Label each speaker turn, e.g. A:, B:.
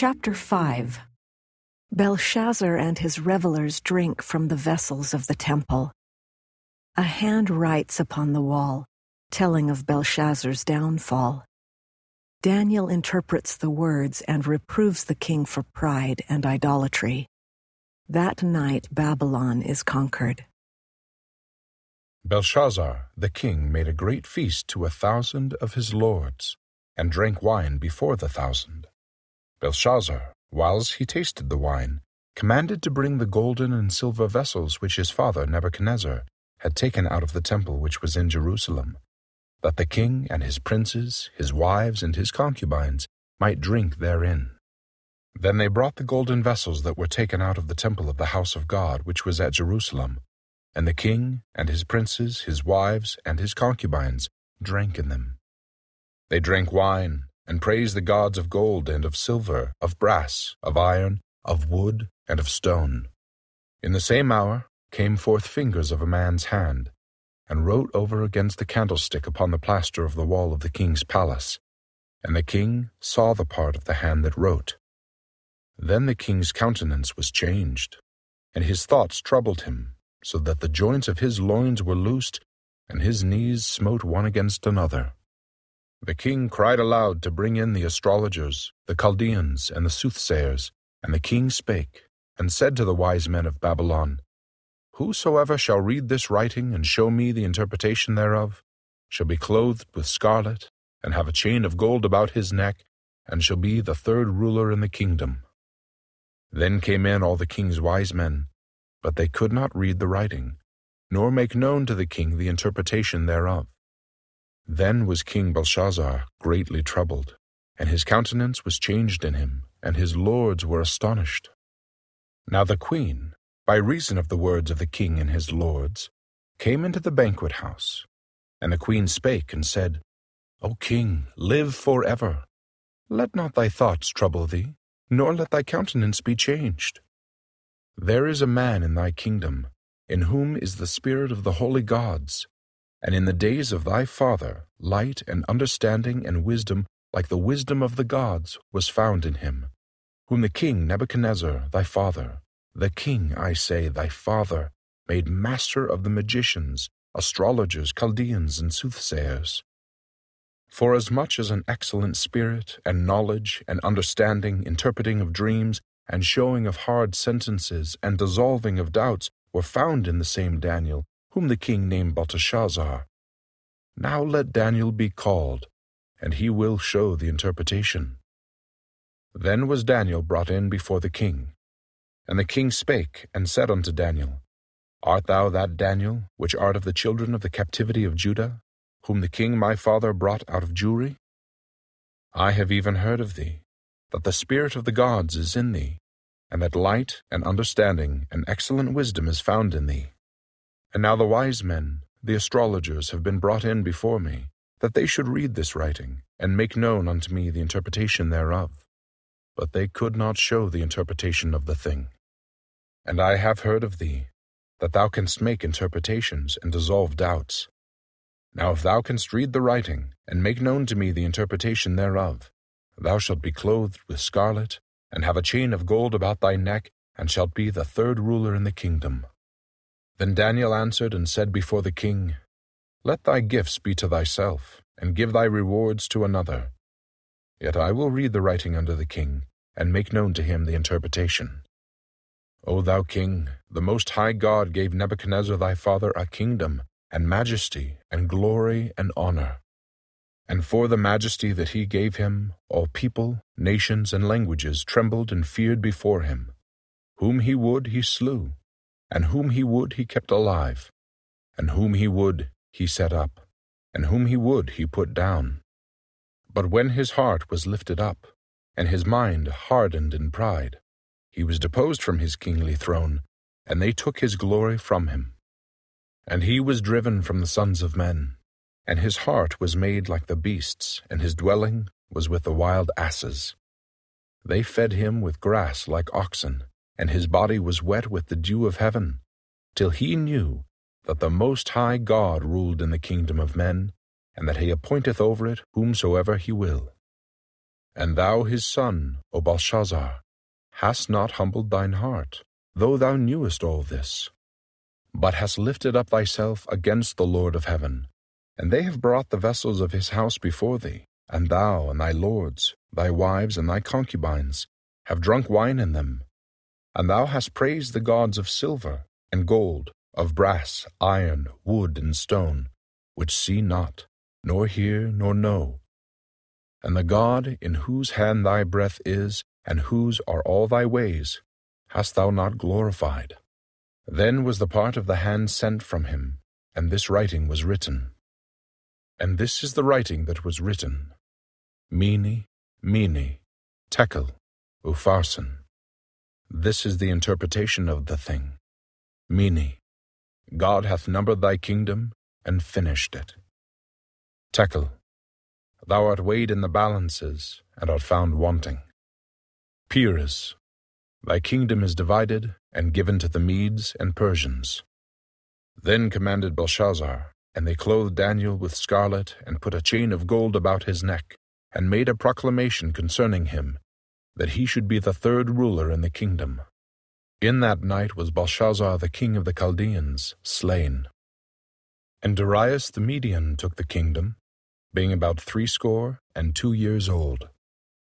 A: Chapter 5. Belshazzar and his revelers drink from the vessels of the temple. A hand writes upon the wall, telling of Belshazzar's downfall. Daniel interprets the words and reproves the king for pride and idolatry. That night Babylon is conquered.
B: Belshazzar, the king, made a great feast to 1,000 of his lords, and drank wine before the 1,000. Belshazzar, whiles he tasted the wine, commanded to bring the golden and silver vessels which his father Nebuchadnezzar had taken out of the temple which was in Jerusalem, that the king and his princes, his wives, and his concubines might drink therein. Then they brought the golden vessels that were taken out of the temple of the house of God which was at Jerusalem, and the king and his princes, his wives, and his concubines drank in them. They drank wine, and praised the gods of gold and of silver, of brass, of iron, of wood, and of stone. In the same hour came forth fingers of a man's hand, and wrote over against the candlestick upon the plaster of the wall of the king's palace. And the king saw the part of the hand that wrote. Then the king's countenance was changed, and his thoughts troubled him, so that the joints of his loins were loosed, and his knees smote one against another. The king cried aloud to bring in the astrologers, the Chaldeans, and the soothsayers. And the king spake, and said to the wise men of Babylon, Whosoever shall read this writing, and show me the interpretation thereof, shall be clothed with scarlet, and have a chain of gold about his neck, and shall be the third ruler in the kingdom. Then came in all the king's wise men, but they could not read the writing, nor make known to the king the interpretation thereof. Then was King Belshazzar greatly troubled, and his countenance was changed in him, and his lords were astonished. Now the queen, by reason of the words of the king and his lords, came into the banquet house. And the queen spake and said, O king, live forever. Let not thy thoughts trouble thee, nor let thy countenance be changed. There is a man in thy kingdom, in whom is the spirit of the holy gods, and in the days of thy father light and understanding and wisdom like the wisdom of the gods was found in him, whom the king Nebuchadnezzar thy father, the king, I say, thy father, made master of the magicians, astrologers, Chaldeans, and soothsayers. Forasmuch as an excellent spirit, and knowledge, and understanding, interpreting of dreams, and showing of hard sentences, and dissolving of doubts were found in the same Daniel, whom the king named Belteshazzar. Now let Daniel be called, and he will show the interpretation. Then was Daniel brought in before the king. And the king spake, and said unto Daniel, Art thou that Daniel, which art of the children of the captivity of Judah, whom the king my father brought out of Jewry? I have even heard of thee, that the spirit of the gods is in thee, and that light and understanding and excellent wisdom is found in thee. And now the wise men, the astrologers, have been brought in before me, that they should read this writing, and make known unto me the interpretation thereof. But they could not show the interpretation of the thing. And I have heard of thee, that thou canst make interpretations and dissolve doubts. Now if thou canst read the writing, and make known to me the interpretation thereof, thou shalt be clothed with scarlet, and have a chain of gold about thy neck, and shalt be the third ruler in the kingdom. Then Daniel answered and said before the king, Let thy gifts be to thyself, and give thy rewards to another. Yet I will read the writing unto the king, and make known to him the interpretation. O thou king, the Most High God gave Nebuchadnezzar thy father a kingdom, and majesty, and glory, and honor. And for the majesty that he gave him, all people, nations, and languages trembled and feared before him. Whom he would he slew, and whom he would he kept alive, and whom he would he set up, and whom he would he put down. But when his heart was lifted up, and his mind hardened in pride, he was deposed from his kingly throne, and they took his glory from him. And he was driven from the sons of men, and his heart was made like the beasts, and his dwelling was with the wild asses. They fed him with grass like oxen, and his body was wet with the dew of heaven, till he knew that the Most High God ruled in the kingdom of men, and that he appointeth over it whomsoever he will. And thou his son, O Belshazzar, hast not humbled thine heart, though thou knewest all this, but hast lifted up thyself against the Lord of heaven. And they have brought the vessels of his house before thee, and thou and thy lords, thy wives and thy concubines, have drunk wine in them. And thou hast praised the gods of silver and gold, of brass, iron, wood, and stone, which see not, nor hear, nor know. And the God in whose hand thy breath is, and whose are all thy ways, hast thou not glorified? Then was the part of the hand sent from him, and this writing was written. And this is the writing that was written: Mene, Mene, Tekel, Upharsin. This is the interpretation of the thing. Mene, God hath numbered thy kingdom, and finished it. Tekel, thou art weighed in the balances, and art found wanting. Peres, thy kingdom is divided, and given to the Medes and Persians. Then commanded Belshazzar, and they clothed Daniel with scarlet, and put a chain of gold about his neck, and made a proclamation concerning him, that he should be the third ruler in the kingdom. In that night was Belshazzar the king of the Chaldeans slain. And Darius the Median took the kingdom, being about 62 years old.